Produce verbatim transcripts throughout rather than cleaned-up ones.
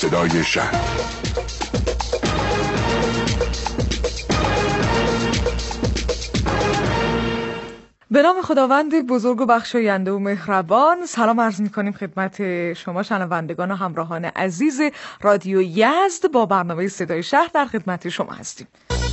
صدای شهر. به نام خداوند بزرگ و بخشاینده و مهربان، سلام عرض می‌کنیم خدمت شما شنوندگان و همراهان عزیز رادیو یزد. با برنامه صدای شهر در خدمت شما هستیم.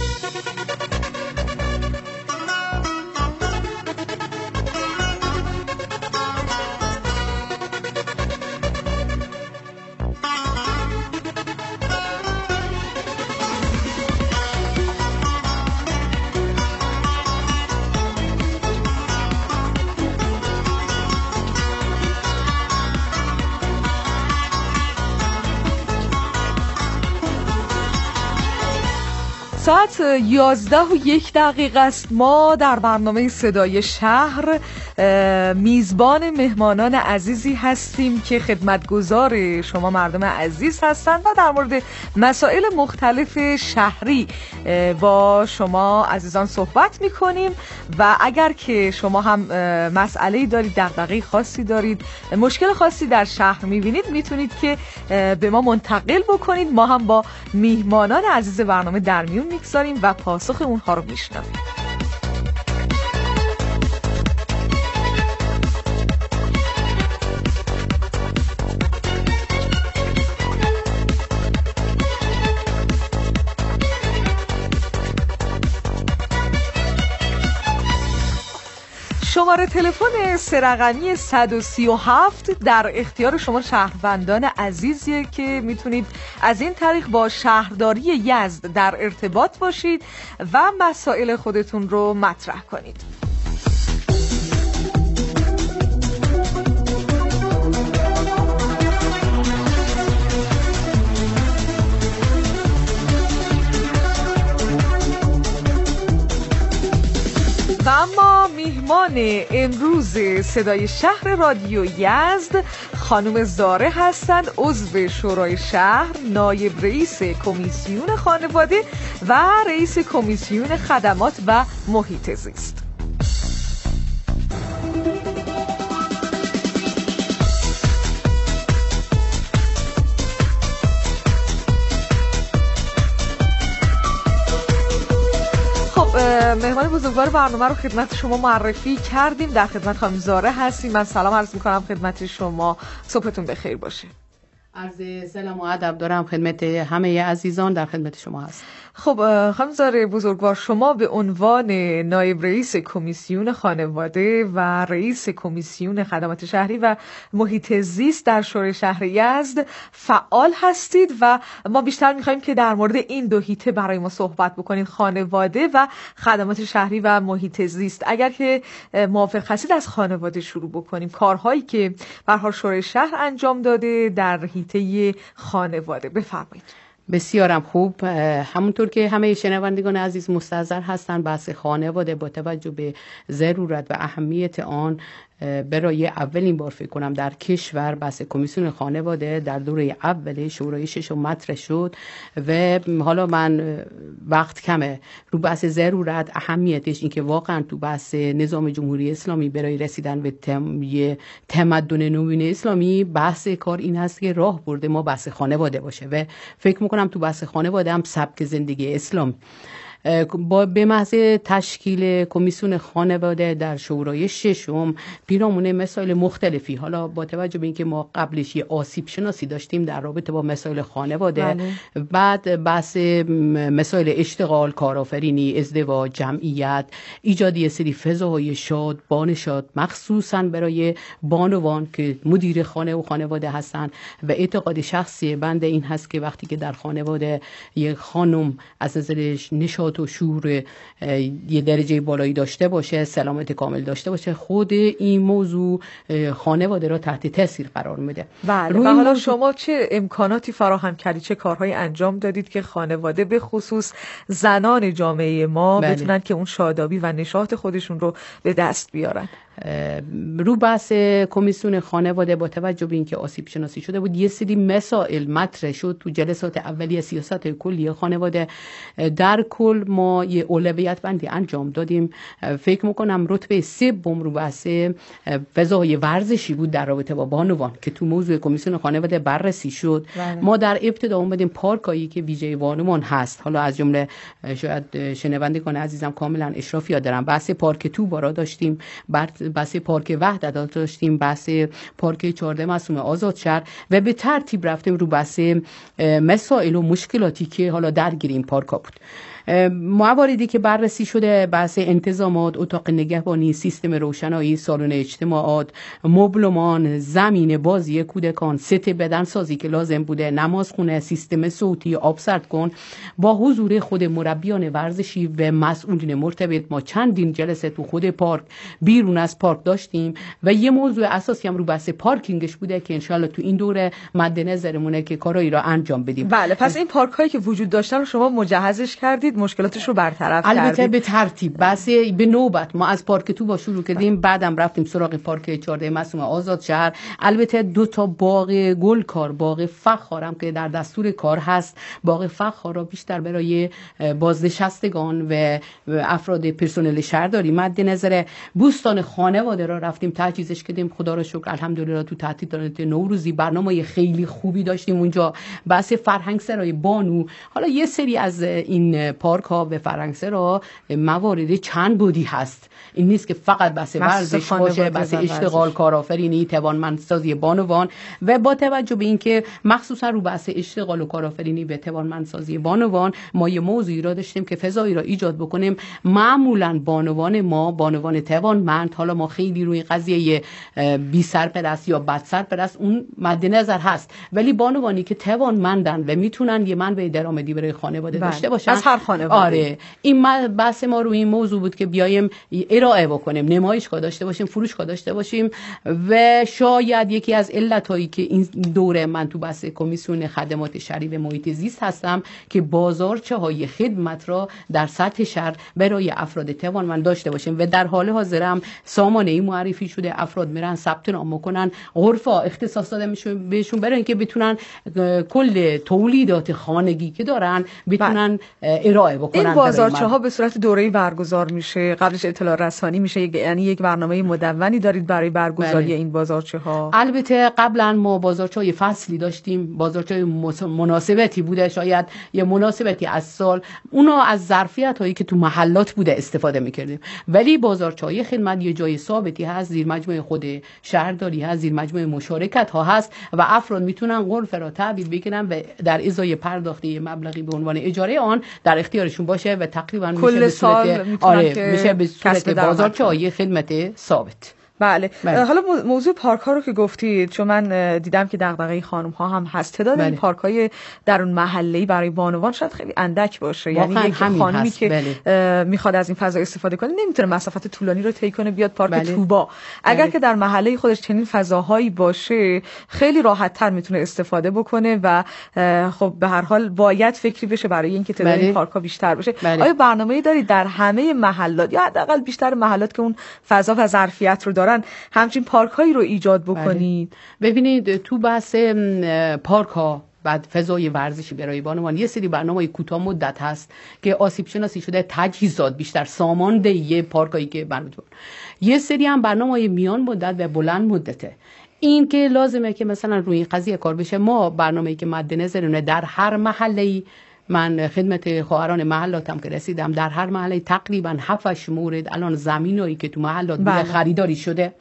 ساعت یازده و یک دقیقه است. ما در برنامه صدای شهر میزبان مهمانان عزیزی هستیم که خدمتگزار شما مردم عزیز هستند و در مورد مسائل مختلف شهری با شما عزیزان صحبت میکنیم. و اگر که شما هم مسئله‌ای دارید، دغدغه خاصی دارید، مشکل خاصی در شهر میبینید، میتونید که به ما منتقل بکنید. ما هم با میهمانان عزیز برنامه در میون میگذاریم و پاسخ اونها رو میشنویم. شماره تلفن سه رقمی صد و سی و هفت در اختیار شما شهروندان عزیزیه که میتونید از این طریق با شهرداری یزد در ارتباط باشید و مسائل خودتون رو مطرح کنید. و اما میهمان امروز صدای شهر رادیو یزد خانم زاره هستند، عضو شورای شهر، نایب رئیس کمیسیون خانواده و رئیس کمیسیون خدمات و محیط زیست. مهمان بزرگوار برنامه رو خدمت شما معرفی کردیم. در خدمت خانم زاره هستیم. من سلام عرض می‌کنم خدمت شما. صبحتون بخیر باشه. عرض سلام و ادب دارم خدمت همه عزیزان، در خدمت شما هست. خب خانم زاره بزرگوار، شما به عنوان نایب رئیس کمیسیون خانواده و رئیس کمیسیون خدمات شهری و محیط زیست در شورای شهر یزد فعال هستید و ما بیشتر می‌خوایم که در مورد این دو حیطه برای ما صحبت بکنید، خانواده و خدمات شهری و محیط زیست. اگر که موافق هستید از خانواده شروع بکنیم، کارهایی که به هر حال شورای شهر انجام داده در حیطه خانواده. بفرمایید. بسیارم خوب. همونطور که همه شنوندگان عزیز مستحضر هستند، بحث خانواده با توجه به ضرورت و اهمیت آن برای اولین بار فکر کنم در کشور بحث کمیسیون خانواده در دوره اول شورای ششم مطرح شد و حالا من وقت کمه رو بحث ضرورت اهمیتش این که واقعا تو بحث نظام جمهوری اسلامی برای رسیدن به تم... تمدن نوین اسلامی بحث کار این هست که راه برده ما بحث خانواده باشه و فکر میکنم تو بحث خانواده هم سبک زندگی اسلام با به محض تشکیل کمیسیون خانواده در شورای ششم پیرامون مسائل مختلفی، حالا با توجه به اینکه ما قبلش یه آسیب شناسی داشتیم در رابطه با مسائل خانواده، بله. بعد بحث مسائل اشتغال، کارآفرینی، ازدواج، جمعیت، ایجاد یه سری فضاهای شاد، بانشاد، مخصوصا برای بانوان که مدیر خانه و خانواده هستن و اعتقاد شخصی بنده این هست که وقتی که در خانواده یه خانم از نظرش نشاط و شعور یه درجه بالایی داشته باشه، سلامت کامل داشته باشه، خود این موضوع خانواده را تحت تاثیر قرار میده. بله. و حالا شما چه امکاناتی فراهم کردید، چه کارهایی انجام دادید که خانواده به خصوص زنان جامعه ما بله. بتونن که اون شادابی و نشاط خودشون رو به دست بیارن؟ رو بحث کمیسیون خانواده با توجه به اینکه آسیب شناسی شده بود، یه سری مسائل مطرح شد تو جلسات اولیه سیاست کلی خانواده. در کل ما یه اولویت بندی انجام دادیم. فکر میکنم رتبه سوم رو بحث فضای ورزشی بود در رابطه با بانوان که تو موضوع کمیسیون خانواده بررسی شد. بله. ما در ابتدا اومدیم پارکایی که ویژه بانوان هست، حالا از جمله شاید شنوندگان عزیزم کاملا اشرافیات دارم، بحث پارک توبارا داشتیم، بحث پارک وحدت داشتیم، بحث پارک چهارده معصوم آزاد شهر و به ترتیب رفتیم رو بحث مسائل و مشکلاتی که حالا درگیر این پارکا بود. مواردی که بررسی شده بحث انتظامات، اتاق نگهبانی، سیستم روشنایی، سالن اجتماعات، مبلمان، زمین بازی کودکان، ست بدنسازی که لازم بوده، نمازخونه، سیستم صوتی، آب سرد کن، با حضور خود مربیان ورزشی و مسئولین مرتبط ما چندین جلسه تو خود پارک بیرون از پارک داشتیم و یه موضوع اساسی هم رو بحث پارکینگش بوده که انشالله تو این دوره مد نظرمونه که کارایی را انجام بدیم. بله، پس این پارک هایی که وجود داشتن رو شما مجهزش کردید، مشکلاتش رو برطرف کردید؟ البته به ترتیب، بس به نوبت. ما از پارک تو با شروع کردیم، بعدم رفتیم سراغ پارک چهارده معصوم آزاد شهر. البته دو تا باغ گلکار، باغ فخارم که در دستور کار هست، باغ فخار را بیشتر برای بازنشستگان و افراد پرسنل شهرداری مد نظر. بوستان خانواده را رفتیم تجهیزش کردیم، خدا را شکر الحمدلله تو تعطیلات نوروزی برنامه خیلی خوبی داشتیم اونجا. بحث فرهنگ سرای بانو، حالا یه سری از این پارک ها و فرهنگسرا موارد چند بودی هست، این نیست که فقط بحث ورزش باشه، بحث اشتغال، کارآفرینی، توانمندسازی بانوان و با توجه به اینکه مخصوصا رو بحث اشتغال و کارآفرینی و توانمندسازی بانوان ما یه موضوعی را داشتیم که فضایی را ایجاد بکنیم. معمولا بانوان ما بانوان توانمند، حالا ما خیلی روی قضیه بی سرپرست یا بد سرپرست اون مد نظر هست، ولی بانوانی که توانمندن و میتونن یه منبع درآمدی برای خانواده بله. داشته باشن از هر خانواده. آره، این بحث ما روی این موضوع بود که بیایم ارائه بکنیم، نمایشگاه داشته باشیم، فروشگاه داشته باشیم و شاید یکی از علتایی که این دوره من تو بحث کمیسیون خدمات شهری و محیط زیست هستم که بازارچه‌های خدمت را در سطح شهر برای افراد توانمند داشته باشیم و در حال حاضر هم سامانه ای معرفی شده، افراد میرن ثبت نام میکنن، غرفه اختصاص داده میشه بهشون برای اینکه بتونن کل تولیدات خانگی که دارن بتونن ارائه بکنن. این بازارچه‌ها به صورت دوره‌ای برگزار میشه، قبلش اطلاع رسانی میشه، یعنی یک برنامه مدونی دارید برای برگزاری بله. این بازارچه‌ها؟ البته قبلا ما بازارچه‌های فصلی داشتیم، بازارچه‌های مناسبتی بوده، شاید یه مناسبتی از سال اونا از ظرفیت هایی که تو محلات بوده استفاده میکردیم، ولی بازارچه‌های خدمت یه جای ثابتی هست، زیر مجموعه خود شهرداری هست، زیر مجموعه مشارکت ها هست و افراد میتونن غرفه را تعبیر بکنن و در ازای پرداخت مبلغی به عنوان اجاره آن در اختیارشون باشه و تقریبا کل سال آره میشه به صورت بازارچه‌های خدمت ثابت. بله. بله. حالا موضوع پارک ها رو که گفتید، چون من دیدم که دغدغه خانم ها هم هست، تعداد بله. این پارک های در اون محله‌ای برای بانوان شاید خیلی اندک باشه، یعنی یک خانمی که بله. میخواد از این فضا استفاده کنه نمیتونه مسافت طولانی رو طی کنه بیاد پارک بله. توبا. اگر بله. که در محله خودش چنین فضاهایی باشه خیلی راحت تر میتونه استفاده بکنه و خب به هر حال باید فکری بشه برای اینکه تعداد بله. این پارک ها بیشتر بشه. بله. آیا برنامه‌ای دارید در همه محلات یا حداقل بیشتر محلات که اون فضا و ظرفیت رو دارن همچین پارک هایی رو ایجاد بکنید؟ بله. ببینید تو بحث پارک ها بعد فضای ورزشی برای بانوان یه سری برنامه‌های کوتاه مدت هست که آسیب شناسی شده، تجهیزات بیشتر، ساماندهی پارکایی که برنامه، یه سری هم برنامه‌های میان مدت و بلند مدته. این که لازمه که مثلا روی این قضیه کار بشه. ما برنامه‌ای که مد نظرونه در هر محله‌ای، من خدمت خواهران محلاتم که رسیدم، در هر محله تقریبا هفت مورد الان زمینایی که تو محلات بله. خریداری شده.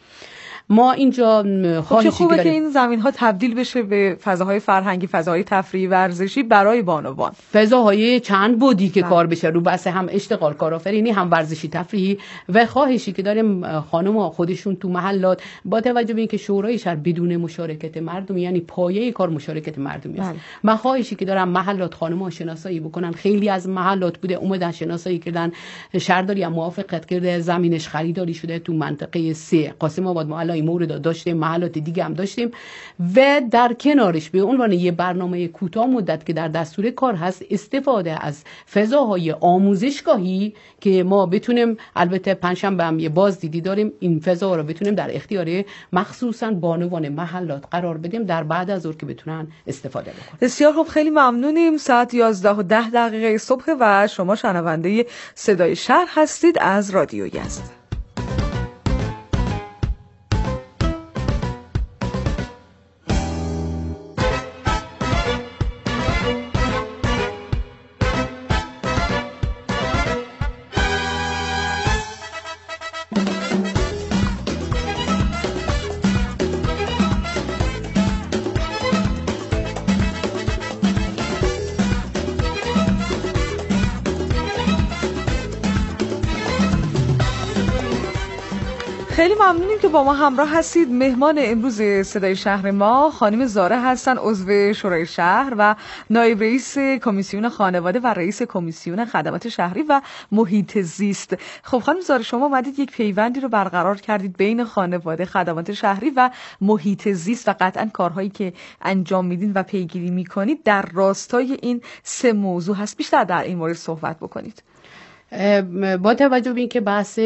ما اینجا خواهشی خوبه که, که این زمین ها تبدیل بشه به فضاهای فرهنگی، فضاهای تفریحی ورزشی برای بانوان، فضاهای چند بودی که بله. کار بشه رو بحث هم اشتغال کارآفرینی هم ورزشی تفریحی. و خواهشی که داریم خانم‌ها خودشون تو محلات با توجه به اینکه شورای شهر بدون مشارکت مردم، یعنی پایه کار مشارکت مردمی است، من خواهشی که دارم محلات خانم‌ها شناسایی بکنن. خیلی از محلات بوده اومدن شناسایی کردن، شهرداری هم موافقت کرده، زمینش خریداری شده تو منطقه سه قاسم آباد. ما این مورد داشتیم، محلات دیگه هم داشتیم و در کنارش به عنوان یه برنامه کوتاه مدت که در دستور کار هست استفاده از فضاهای آموزشگاهی که ما بتونیم، البته پنجشنبه هم یه بازدیدی داریم، این فضا رو بتونیم در اختیار مخصوصا بانوان محلات قرار بدیم در بعد از ظهر که بتونن استفاده بکنن. بسیار خوب، خیلی ممنونیم. ساعت یازده و ده دقیقه صبح و شما شنونده صدای شهر هستید از رادیو یزد. خیلی ممنونیم که با ما همراه هستید. مهمان امروز صدای شهر ما خانم زاره هستن، عضو شورای شهر و نایب رئیس کمیسیون خانواده و رئیس کمیسیون خدمات شهری و محیط زیست. خب خانم زاره، شما اومدید یک پیوندی رو برقرار کردید بین خانواده، خدمات شهری و محیط زیست و قطعا کارهایی که انجام میدین و پیگیری میکنید در راستای این سه موضوع هست. بیشتر در این مورد صحبت بکنید. با توجه به اینکه بحث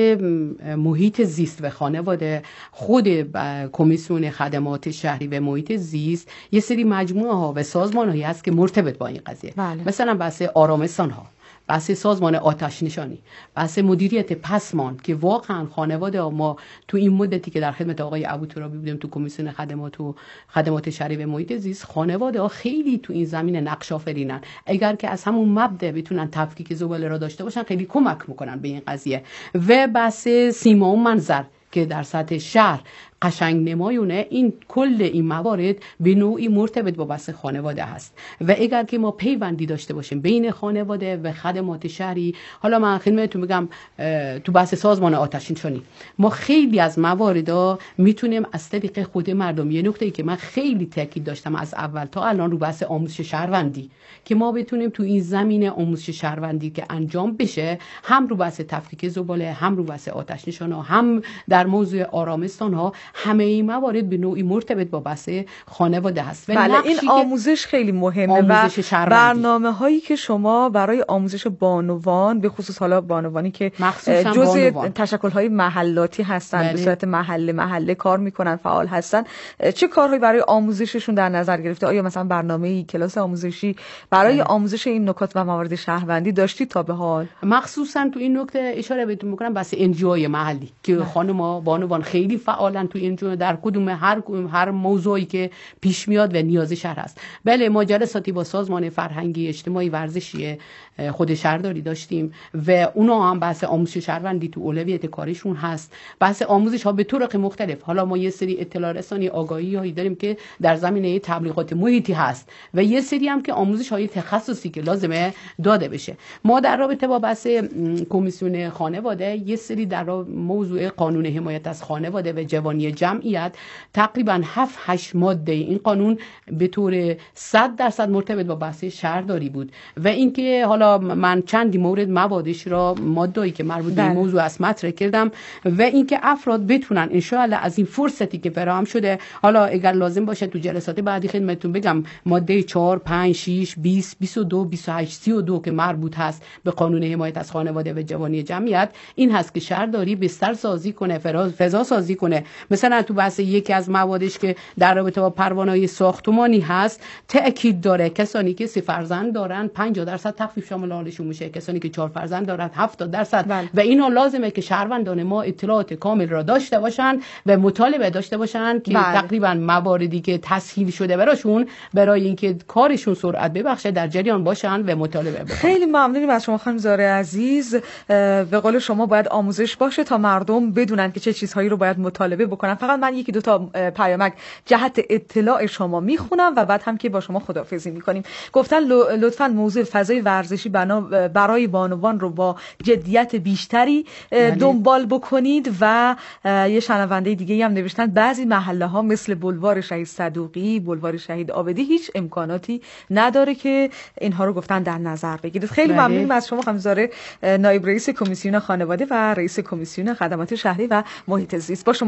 محیط زیست و خانواده، خود کمیسیون خدمات شهری و محیط زیست یه سری مجموعه ها و سازمان هایی هست که مرتبط با این قضیه. بله. مثلا بحث آرامستان ها، بحث سازمان آتش نشانی، بحث مدیریت پسمان که واقعا خانواده ما تو این مدتی که در خدمت آقای ابوترابی بودیم تو کمیسیون خدمات و خدمات شهری و محیط زیست، خانواده ها خیلی تو این زمینه نقش آفرینن. اگر که از همون مبدا بتونن تفکیک زباله را داشته باشن خیلی کمک میکنن به این قضیه. و بحث سیما و منظر که در سطح شهر قشنگ نمایونه، این کل این موارد به نوعی مرتبط با بحث خانواده هست و اگر که ما پیوندی داشته باشیم بین خانواده و خدمات شهری، حالا من خدمتتون بگم تو بحث سازمان آتش نشانی ما خیلی از مواردا میتونیم از طریق خود مردم، یه نکته‌ای که من خیلی تاکید داشتم از اول تا الان رو بحث آموزش شهروندی، که ما بتونیم تو این زمینه آموزش شهروندی که انجام بشه، هم رو بحث تفکیک زباله، هم رو بحث آتش نشانا، هم در موضوع آرامستان ها، همه این موارد به نوعی مرتبط با بحث خانواده هست. بله، این آموزش خیلی مهمه آموزش و برنامه هایی که شما برای آموزش بانوان، به خصوص حالا بانوانی که جزء تشکل های محلاتی هستن، بله، به صورت محله محله کار میکنن، فعال هستن، چه کارهایی برای آموزششون در نظر گرفته؟ آیا مثلا برنامه‌ای، کلاس آموزشی برای بله. آموزش این نکات و موارد شهروندی داشتید تا به حال؟ مخصوصا تو این نکته اشاره بهتون میکنم بحث انجیوهای محلی که خانم‌ها بانوان خیلی فعالن تو این در کدوم هر هر موضوعی که پیش میاد و نیاز شهر هست. بله، ما جلساتی با سازمان فرهنگی اجتماعی ورزشی خود شهرداری داشتیم و اونا هم بحث آموزش شهروندی تو اولویت کارشون هست. بحث آموزش ها به طرق مختلف. حالا ما یه سری اطلاع رسانی آگاهی هایی داریم که در زمینه تبلیغات محیطی هست و یه سری هم که آموزش های تخصصی که لازمه داده بشه. ما در رابطه با بحث کمیسیون خانواده یه سری در موضوع قانون حمایت از خانواده و جوانی جمعیت تقریبا هفت هشت ماده این قانون به طور صد درصد مرتبط با بحث شهرداری بود و اینکه حالا من چندی مورد موادش را ماده‌ای که مربوط به موضوع است مطرح کردم و اینکه افراد بتونن ان شاء الله از این فرصتی که فراهم شده، حالا اگر لازم باشه تو جلسات بعدی خدمتتون بگم ماده چهار، پنج، شش، بیست، بیست و دو، بیست و هشت، سی و دو که مربوط هست به قانون حمایت از خانواده و جوانی جمعیت، این هست که شهرداری بستر سازی کنه، فضا سازی کنه. مثلا تو بحث یکی از موادش که در رابطه با پروانه‌های ساختمانی هست تأکید داره کسانی که سه فرزند دارن پنجاه درصد تخفیف شامل حالشون میشه، کسانی که چهار فرزند دارن هفتاد درصد بله. و اینا لازمه که شهروندان ما اطلاعات کامل را داشته باشن و مطالبه داشته باشن که بله. تقریبا مواردی که تسهیل شده براشون برای اینکه کارشون سرعت ببخشه در جریان باشن و مطالبه بکنن. خیلی ممنونیم از شما خانم زاره عزیز. به قول شما باید آموزش باشه تا مردم بدونن که چه چیزهایی رو باید مطالبه بکنن. فقط من یکی دو تا پیامک جهت اطلاع شما میخونم و بعد هم که با شما خداحافظی میکنیم. گفتن لطفاً موضوع فضای ورزشی برای بانوان رو با جدیت بیشتری دنبال بکنید و یه شنونده دیگه هم نوشتن بعضی محله ها مثل بلوار شهید صدوقی، بلوار شهید عابدی هیچ امکاناتی نداره که اینها رو گفتن در نظر بگیرید. خیلی ممنونم از شما خانم زاره، نایب رئیس کمیسیون خانواده و رئیس کمیسیون خدمات شهری و محیط زیست. با شما خداحافظی.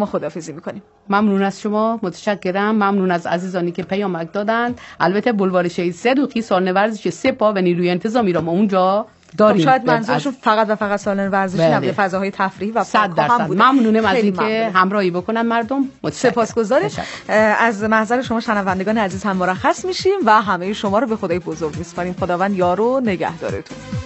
خداحافظی میکنیم. ممنون از شما، متشکرم. ممنون از عزیزانی که پیامک دادند. البته بلوار شهید صدوقی سالن ورزش سپاه و نیروی انتظامی را ما اونجا داریم. خب شاید منظورشون فقط و فقط سالن ورزشی نبوده، فضاهای تفریحی و پارک هم بوده. ممنونم از اینکه همراهی بکنن مردم. سپاسگزاریم. از محضر شما شنوندگان عزیز هم مرخص میشیم و همه شما رو به خدای بزرگ میسپاریم. خداوند یار و نگهدارتون.